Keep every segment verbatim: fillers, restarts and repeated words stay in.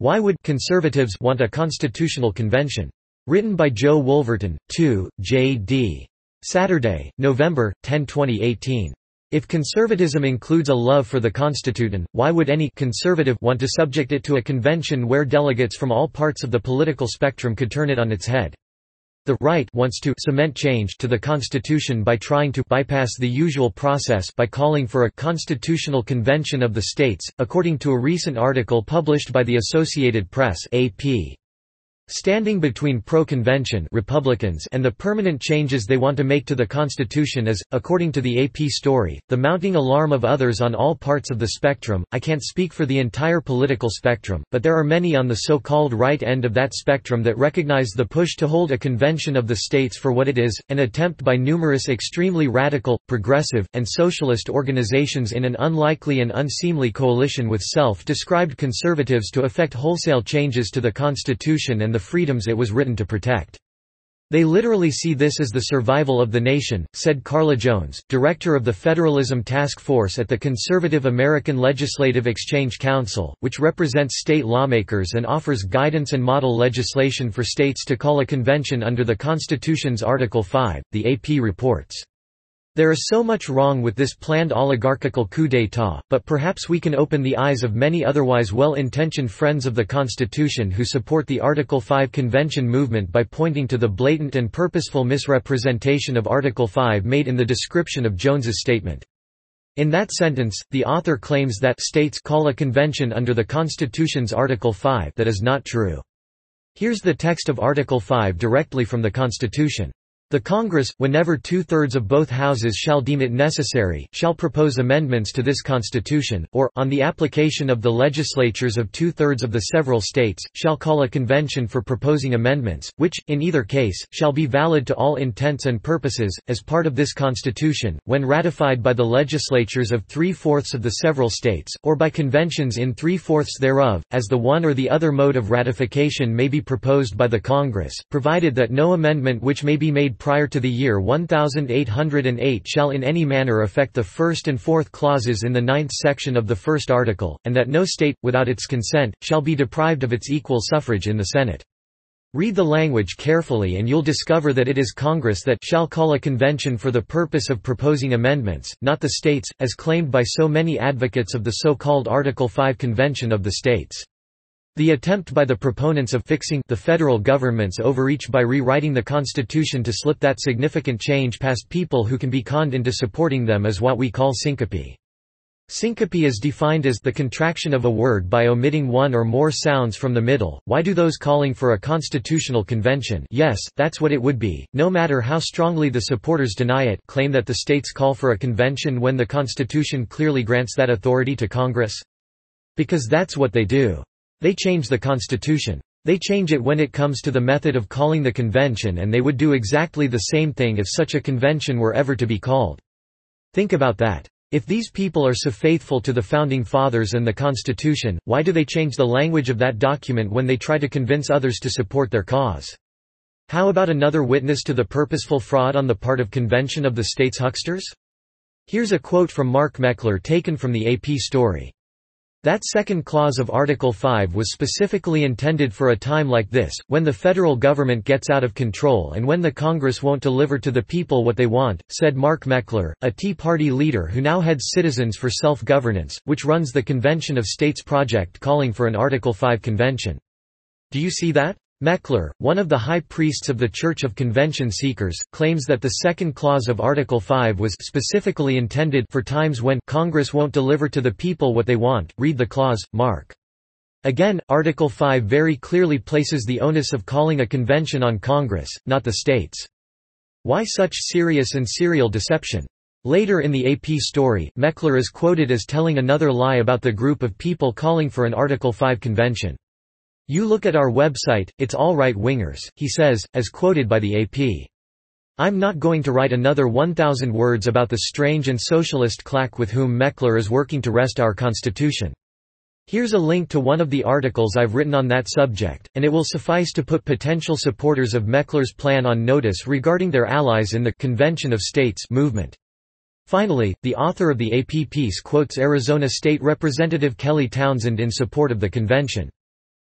Why would conservatives want a constitutional convention? Written by Joe Wolverton, two, J D Saturday, November tenth twenty eighteen. If conservatism includes a love for the Constitution, why would any conservative want to subject it to a convention where delegates from all parts of the political spectrum could turn it on its head? The right wants to cement change to the Constitution by trying to bypass the usual process by calling for a constitutional convention of the states, according to a recent article published by the Associated Press (A P). Standing between pro-convention Republicans and the permanent changes they want to make to the Constitution is, according to the A P story, the mounting alarm of others on all parts of the spectrum. I can't speak for the entire political spectrum, but there are many on the so-called right end of that spectrum that recognize the push to hold a convention of the states for what it is, an attempt by numerous extremely radical, progressive, and socialist organizations in an unlikely and unseemly coalition with self-described conservatives to effect wholesale changes to the Constitution and the freedoms it was written to protect. They literally see this as the survival of the nation, said Carla Jones, director of the Federalism Task Force at the Conservative American Legislative Exchange Council, which represents state lawmakers and offers guidance and model legislation for states to call a convention under the Constitution's Article five, the A P reports. There is so much wrong with this planned oligarchical coup d'état, but perhaps we can open the eyes of many otherwise well-intentioned friends of the Constitution who support the Article five convention movement by pointing to the blatant and purposeful misrepresentation of Article five made in the description of Jones's statement. In that sentence, the author claims that states call a convention under the Constitution's Article five. That is not true. Here's the text of Article five directly from the Constitution. The Congress, whenever two-thirds of both houses shall deem it necessary, shall propose amendments to this Constitution, or, on the application of the legislatures of two-thirds of the several states, shall call a convention for proposing amendments, which, in either case, shall be valid to all intents and purposes, as part of this Constitution, when ratified by the legislatures of three-fourths of the several states, or by conventions in three-fourths thereof, as the one or the other mode of ratification may be proposed by the Congress, provided that no amendment which may be made prior to the year eighteen oh eight shall in any manner affect the first and fourth clauses in the ninth section of the first article, and that no state, without its consent, shall be deprived of its equal suffrage in the Senate. Read the language carefully and you'll discover that it is Congress that shall call a convention for the purpose of proposing amendments, not the states, as claimed by so many advocates of the so-called Article five Convention of the States. The attempt by the proponents of fixing the federal government's overreach by rewriting the Constitution to slip that significant change past people who can be conned into supporting them is what we call syncope. Syncope is defined as the contraction of a word by omitting one or more sounds from the middle. Why do those calling for a constitutional convention, yes, that's what it would be, no matter how strongly the supporters deny it, claim that the states call for a convention when the Constitution clearly grants that authority to Congress? Because that's what they do. They change the Constitution. They change it when it comes to the method of calling the convention, and they would do exactly the same thing if such a convention were ever to be called. Think about that. If these people are so faithful to the Founding Fathers and the Constitution, why do they change the language of that document when they try to convince others to support their cause? How about another witness to the purposeful fraud on the part of Convention of the States hucksters? Here's a quote from Mark Meckler taken from the A P story. That second clause of Article five was specifically intended for a time like this, when the federal government gets out of control and when the Congress won't deliver to the people what they want, said Mark Meckler, a Tea Party leader who now heads Citizens for Self-Governance, which runs the Convention of States project calling for an Article five convention. Do you see that? Meckler, one of the high priests of the Church of Convention Seekers, claims that the second clause of Article five was specifically intended for times when Congress won't deliver to the people what they want. Read the clause, Mark. Again, Article five very clearly places the onus of calling a convention on Congress, not the states. Why such serious and serial deception? Later in the A P story, Meckler is quoted as telling another lie about the group of people calling for an Article five convention. You look at our website, it's all right-wingers, he says, as quoted by the A P. I'm not going to write another one thousand words about the strange and socialist claque with whom Meckler is working to wrest our Constitution. Here's a link to one of the articles I've written on that subject, and it will suffice to put potential supporters of Meckler's plan on notice regarding their allies in the Convention of States movement. Finally, the author of the A P piece quotes Arizona State Representative Kelly Townsend in support of the convention.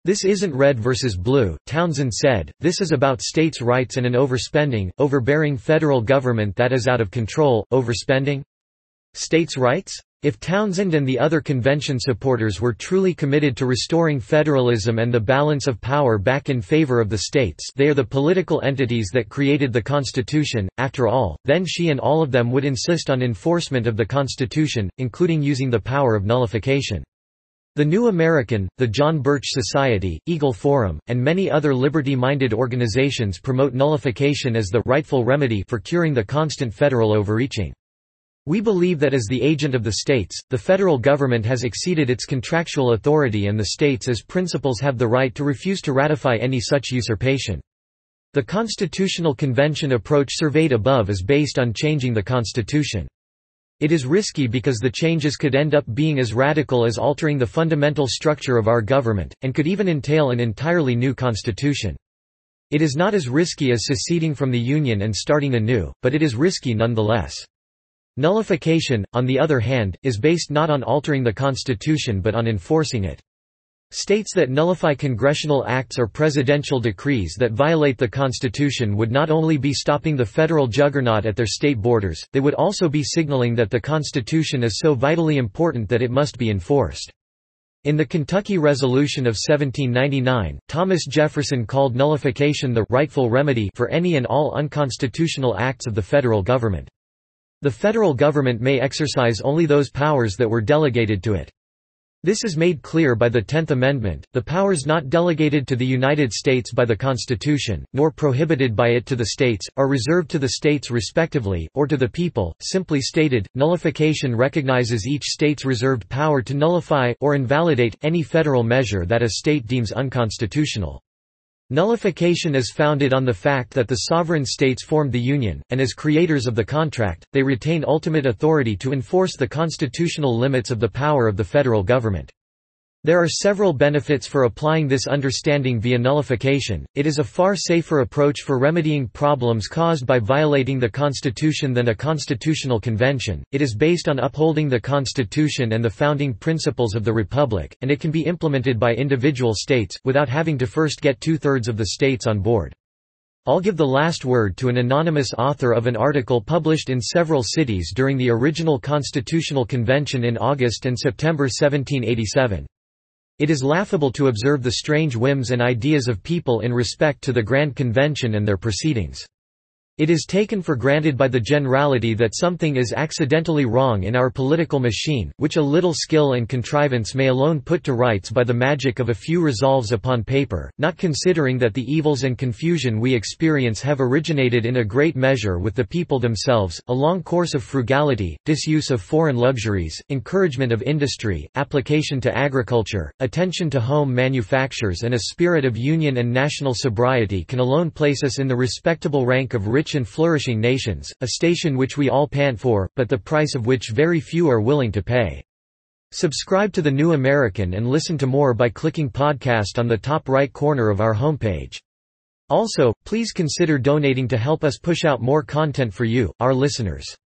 This isn't red versus blue, Townsend said, this is about states' rights and an overspending, overbearing federal government that is out of control. Overspending? States' rights? If Townsend and the other convention supporters were truly committed to restoring federalism and the balance of power back in favor of the states, they are the political entities that created the Constitution, after all, then she and all of them would insist on enforcement of the Constitution, including using the power of nullification. The New American, the John Birch Society, Eagle Forum, and many other liberty-minded organizations promote nullification as the rightful remedy for curing the constant federal overreaching. We believe that as the agent of the states, the federal government has exceeded its contractual authority and the states as principals have the right to refuse to ratify any such usurpation. The Constitutional Convention approach surveyed above is based on changing the Constitution. It is risky because the changes could end up being as radical as altering the fundamental structure of our government, and could even entail an entirely new constitution. It is not as risky as seceding from the Union and starting anew, but it is risky nonetheless. Nullification, on the other hand, is based not on altering the Constitution but on enforcing it. States that nullify congressional acts or presidential decrees that violate the Constitution would not only be stopping the federal juggernaut at their state borders, they would also be signaling that the Constitution is so vitally important that it must be enforced. In the Kentucky Resolution of seventeen ninety-nine, Thomas Jefferson called nullification the rightful remedy for any and all unconstitutional acts of the federal government. The federal government may exercise only those powers that were delegated to it. This is made clear by the tenth Amendment, the powers not delegated to the United States by the Constitution, nor prohibited by it to the states, are reserved to the states respectively, or to the people. Simply stated, nullification recognizes each state's reserved power to nullify, or invalidate, any federal measure that a state deems unconstitutional. Nullification is founded on the fact that the sovereign states formed the Union, and as creators of the contract, they retain ultimate authority to enforce the constitutional limits of the power of the federal government. There are several benefits for applying this understanding via nullification. It is a far safer approach for remedying problems caused by violating the Constitution than a constitutional convention. It is based on upholding the Constitution and the founding principles of the Republic, and it can be implemented by individual states, without having to first get two-thirds of the states on board. I'll give the last word to an anonymous author of an article published in several cities during the original Constitutional Convention in August and September seventeen eighty-seven. It is laughable to observe the strange whims and ideas of people in respect to the Grand Convention and their proceedings. It is taken for granted by the generality that something is accidentally wrong in our political machine, which a little skill and contrivance may alone put to rights by the magic of a few resolves upon paper, not considering that the evils and confusion we experience have originated in a great measure with the people themselves. A long course of frugality, disuse of foreign luxuries, encouragement of industry, application to agriculture, attention to home manufactures and a spirit of union and national sobriety can alone place us in the respectable rank of rich and flourishing nations, a station which we all pant for, but the price of which very few are willing to pay. Subscribe to The New American and listen to more by clicking podcast on the top right corner of our homepage. Also, please consider donating to help us push out more content for you, our listeners.